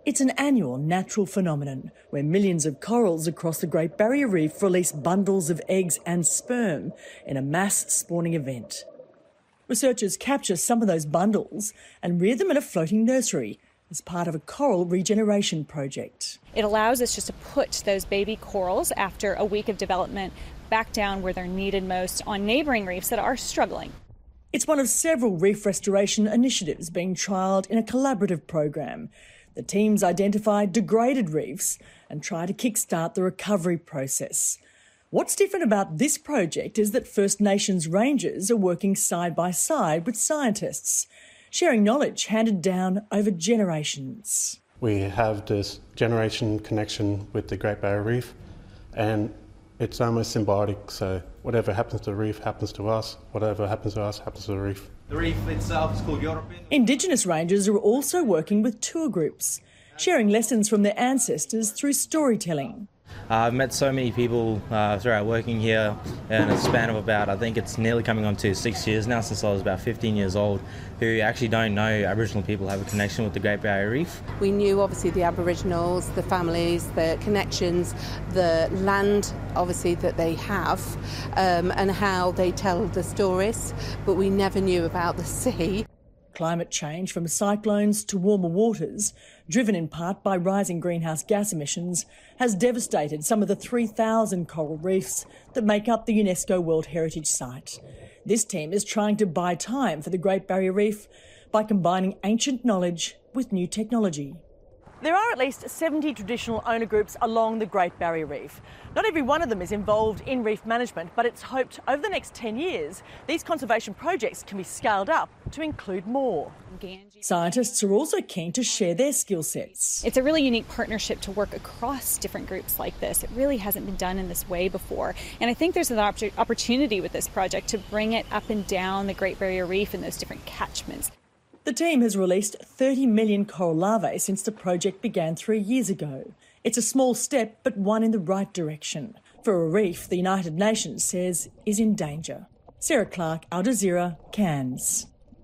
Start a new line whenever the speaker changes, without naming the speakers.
It's an annual natural phenomenon where millions of corals across the Great Barrier Reef release bundles of eggs and sperm in a mass spawning event. Researchers capture some of those bundles and rear them in a floating nursery as part of a coral regeneration project.
It allows us just to put those baby corals after a week of development back down where they're needed most on neighbouring reefs that are struggling.
It's one of several reef restoration initiatives being trialled in a collaborative program. The teams identify degraded reefs and try to kickstart the recovery process. What's different about this project is that First Nations rangers are working side by side with scientists, sharing knowledge handed down over generations.
We have this generation connection with the Great Barrier Reef, and it's almost symbiotic, so whatever happens to the reef happens to us, whatever happens to us happens to the reef.
The reef itself is called European.
Indigenous rangers are also working with tour groups, sharing lessons from their ancestors through storytelling.
I've met so many people throughout working here in a span of about, I think it's nearly coming on to 6 years now since I was about 15 years old, who actually don't know Aboriginal people have a connection with the Great Barrier Reef.
We knew obviously the Aboriginals, the families, the connections, the land obviously that they have and how they tell the stories, but we never knew about the sea.
Climate change, from cyclones to warmer waters, driven in part by rising greenhouse gas emissions, has devastated some of the 3,000 coral reefs that make up the UNESCO World Heritage Site. This team is trying to buy time for the Great Barrier Reef by combining ancient knowledge with new technology. There are at least 70 traditional owner groups along the Great Barrier Reef. Not every one of them is involved in reef management, but it's hoped over the next 10 years, these conservation projects can be scaled up to include more. Scientists are also keen to share their skill sets.
It's a really unique partnership to work across different groups like this. It really hasn't been done in this way before. And I think there's an opportunity with this project to bring it up and down the Great Barrier Reef in those different catchments.
The team has released 30 million coral larvae since the project began 3 years ago. It's a small step, but one in the right direction for a reef the United Nations says is in danger. Sarah Clark, Al Jazeera, Cairns.